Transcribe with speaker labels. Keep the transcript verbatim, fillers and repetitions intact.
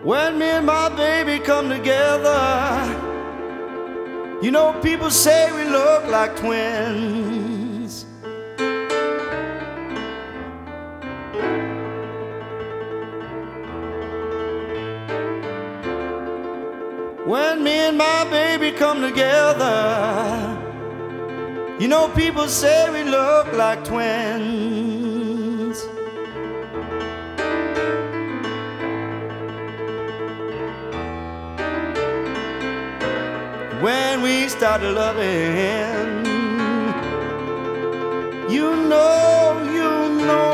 Speaker 1: When me and my baby come together, you know people say we look like twins. When me and my baby come together, you know people say we look like twins. When we start loving, you know